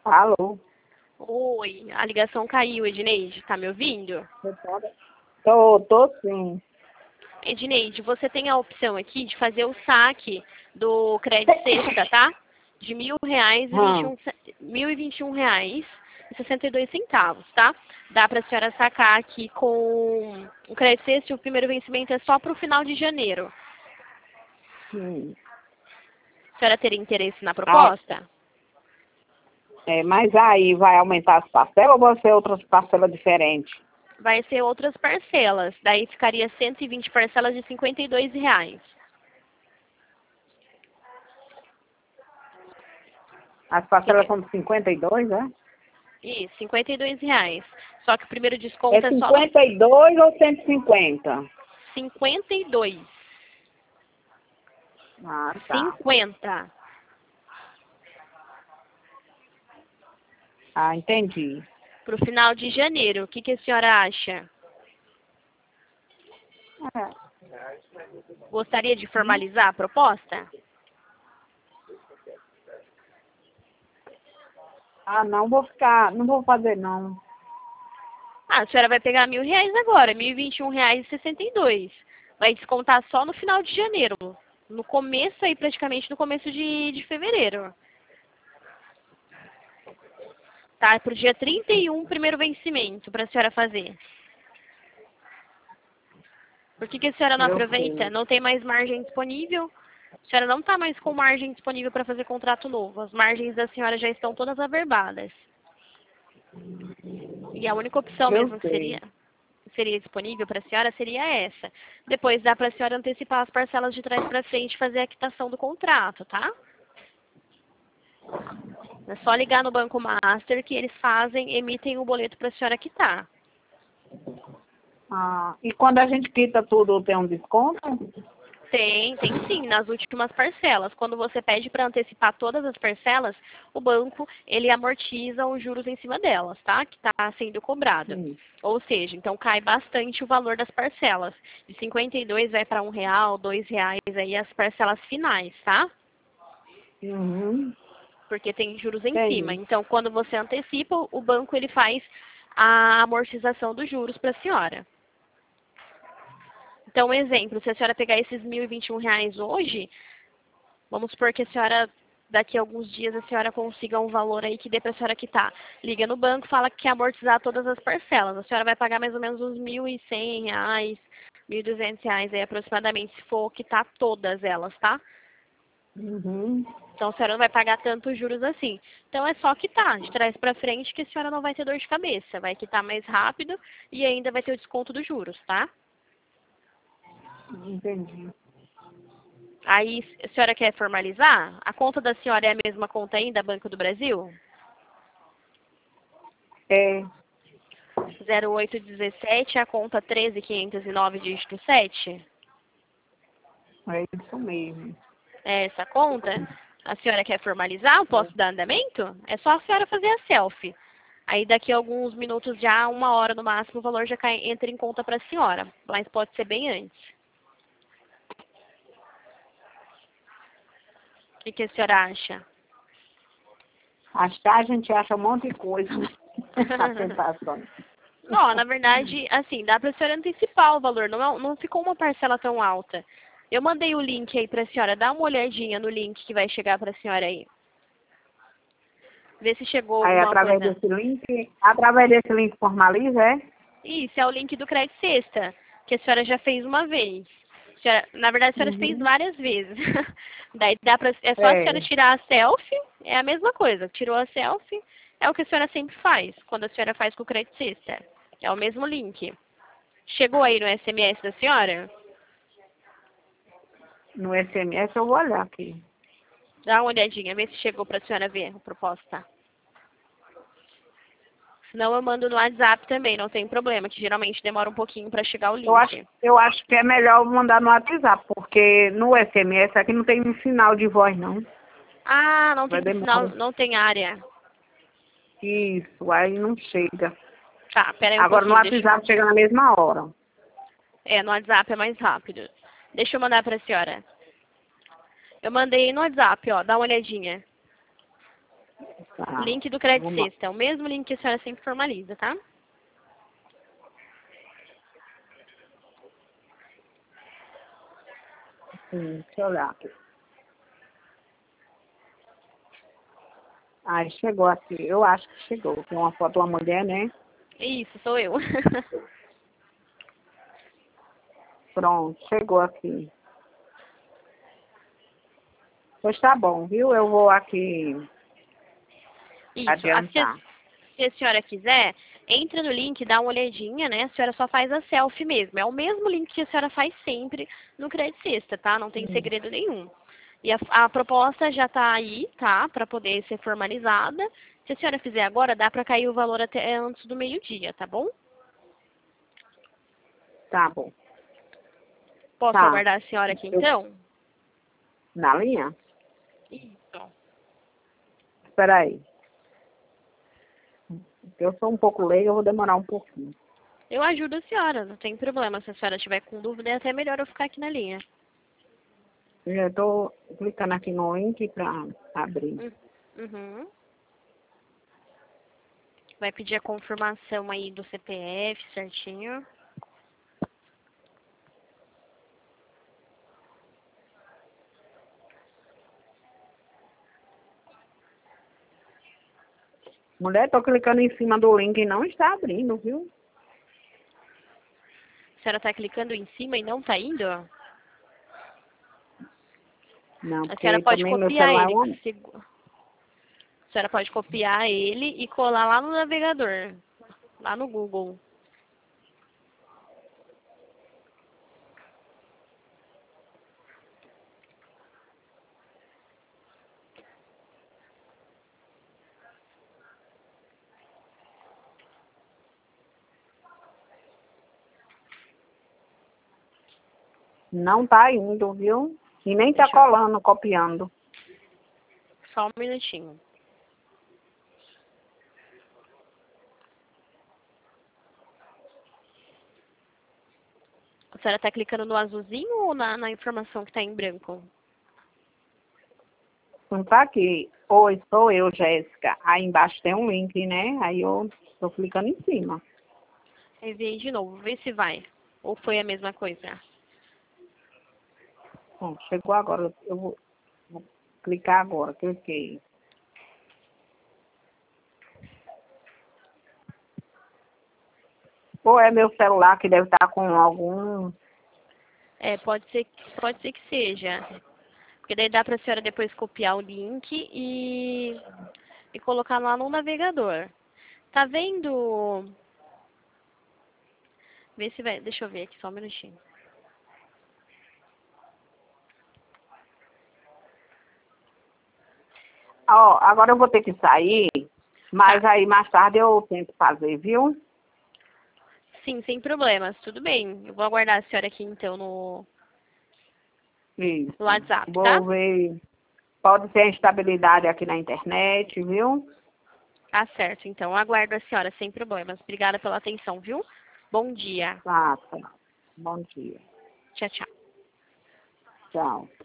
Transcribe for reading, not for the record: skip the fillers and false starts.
Alô? Oi, a ligação caiu, Edneide. Tá me ouvindo? Tô sim. Edneide, você tem a opção aqui de fazer o saque do crédito sexta, tá? De R$ 1.000 Hum. e 62 centavos, tá? Dá pra senhora sacar aqui com o crédito sexta e o primeiro vencimento é só pro final de janeiro. Sim. A senhora teria interesse na Ah, proposta? mas aí vai aumentar as parcelas ou vão ser outras parcelas diferentes? Vai ser outras parcelas. Daí ficaria 120 parcelas de R$ 52. As parcelas são de 52, é? Isso, R$ 52. Só que o primeiro É desconto é só no 52 ou 150? 52. Ah, tá. 50. Ah, entendi. Para o final de janeiro. O que a senhora acha? É. Gostaria de formalizar a proposta? Ah, não vou fazer não. Ah, a senhora vai pegar R$ 1.000 agora, R$ 1.021,62. Vai descontar só no final de janeiro. No começo aí, praticamente no começo de fevereiro. Tá? Pro dia 31, primeiro vencimento para a senhora fazer. Por que a senhora não Eu aproveita? sei. Não tem mais margem disponível? A senhora não está mais com margem disponível para fazer contrato novo. As margens da senhora já estão todas averbadas. E a única opção Eu mesmo que sei. seria disponível para a senhora seria essa. Depois dá para a senhora antecipar as parcelas de trás para frente e fazer a quitação do contrato, tá? É só ligar no Banco Master que eles emitem o boleto para a senhora quitar. Ah, e quando a gente quita tudo, tem um desconto? Tem sim, nas últimas parcelas. Quando você pede para antecipar todas as parcelas, o banco, ele amortiza os juros em cima delas, tá? Que está sendo cobrado. Sim. Ou seja, então cai bastante o valor das parcelas. De 52 vai para R$ 1, R$ 2 aí as parcelas finais, tá? Uhum. Porque tem juros em cima. Entendi. Então, quando você antecipa, o banco ele faz a amortização dos juros para a senhora. Então, um exemplo, se a senhora pegar esses R$ 1.021 hoje, vamos supor que a senhora, daqui a alguns dias, a senhora consiga um valor aí que dê para a senhora quitar. Liga no banco, fala que quer amortizar todas as parcelas. A senhora vai pagar mais ou menos uns R$ 1.100, R$ 1.200 aí aproximadamente, se for quitar todas elas, tá? Uhum. Então a senhora não vai pagar tantos juros assim. Então é só quitar, de trás para frente, que a senhora não vai ter dor de cabeça. Vai quitar mais rápido e ainda vai ter o desconto dos juros, tá? Entendi. Aí, a senhora quer formalizar? A conta da senhora é a mesma conta ainda, Banco do Brasil? É, 0817, a conta 13509, dígito 7? é isso mesmo. É essa conta? A senhora quer formalizar? Eu posso dar andamento? É só a senhora fazer a selfie. Aí daqui a alguns minutos, já 1 hora no máximo, o valor já entra em conta para a senhora. Mas pode ser bem antes. O que a senhora acha? Achar, a gente acha um monte de coisa. A tentação. Não, na verdade, assim, dá pra senhora antecipar o valor, não ficou uma parcela tão alta. Eu mandei o link aí pra senhora, dá uma olhadinha no link que vai chegar pra senhora aí. Vê se chegou Aí, alguma coisa. através desse link formaliza, é? Isso, é o link do Crédito Sexta, que a senhora já fez uma vez. Na verdade, a senhora fez Uhum. várias vezes. Daí é só a senhora É. tirar a selfie, é a mesma coisa. Tirou a selfie, é o que a senhora sempre faz, quando a senhora faz com o Crédito Sexta. É o mesmo link. Chegou aí no SMS da senhora? No SMS eu vou olhar aqui. Dá uma olhadinha, vê se chegou pra senhora ver a proposta. Senão eu mando no WhatsApp também, não tem problema, que geralmente demora um pouquinho pra chegar o link. Eu acho que é melhor mandar no WhatsApp, porque no SMS aqui não tem um sinal de voz, não. Ah, não Vai tem sinal, demorar. não tem área. Isso, aí não chega. Tá, pera aí um Agora no pouquinho, WhatsApp chega na mesma hora. no WhatsApp é mais rápido. Deixa eu mandar pra senhora. Eu mandei no WhatsApp, ó, dá uma olhadinha. Tá. Link do Crédito Vamos lá. Sexta. É o mesmo link que a senhora sempre formaliza, tá? Deixa eu olhar aqui. Ai, chegou aqui. Eu acho que chegou. Tem uma foto de uma mulher, né? Isso, sou eu. Pronto, chegou aqui. Pois tá bom, viu? Eu vou aqui Isso. adiantar. Se a senhora quiser, entra no link, dá uma olhadinha, né? A senhora só faz a selfie mesmo. É o mesmo link que a senhora faz sempre no Crédito Sexta, tá? Não tem segredo nenhum. E a proposta já tá aí, tá? Para poder ser formalizada. Se a senhora fizer agora, dá para cair o valor até antes do meio-dia, tá bom? Tá bom. Posso Tá. aguardar a senhora aqui então? Na linha? Isso. Espera aí. Eu sou um pouco leiga, eu vou demorar um pouquinho. Eu ajudo a senhora, não tem problema. Se a senhora tiver com dúvida, é até melhor eu ficar aqui na linha. Eu já tô clicando aqui no link pra abrir. Uhum. Vai pedir a confirmação aí do CPF certinho. Mulher, tô clicando em cima do link e não está abrindo, viu? A senhora está clicando em cima e não está indo? Não, A senhora porque pode também meu copiar celular é ele. uma... A senhora pode copiar ele e colar lá no navegador. Lá no Google. Não tá indo, viu? E nem tá Deixa eu... colando, copiando. Só um minutinho. A senhora está clicando no azulzinho ou na informação que está em branco? Não tá aqui. Oi, sou eu, Jéssica. Aí embaixo tem um link, né? Aí eu tô clicando em cima. Enviei de novo, vê se vai. Ou foi a mesma coisa? Bom, chegou agora. Eu vou clicar agora. Cliquei. Ou é meu celular que deve estar com algum... É, pode ser que seja. Porque daí dá para a senhora depois copiar o link e colocar lá no navegador. Tá vendo? Vê se vai. Deixa eu ver aqui só um minutinho. Ó, agora eu vou ter que sair, mas Tá. aí mais tarde eu tento fazer, viu? Sim, sem problemas. Tudo bem. Eu vou aguardar a senhora aqui então no Isso. WhatsApp, tá? Vou ver. Pode ser instabilidade aqui na internet, viu? Tá certo. Então, aguardo a senhora sem problemas. Obrigada pela atenção, viu? Bom dia. Tá. Bom dia. Tchau, tchau. Tchau.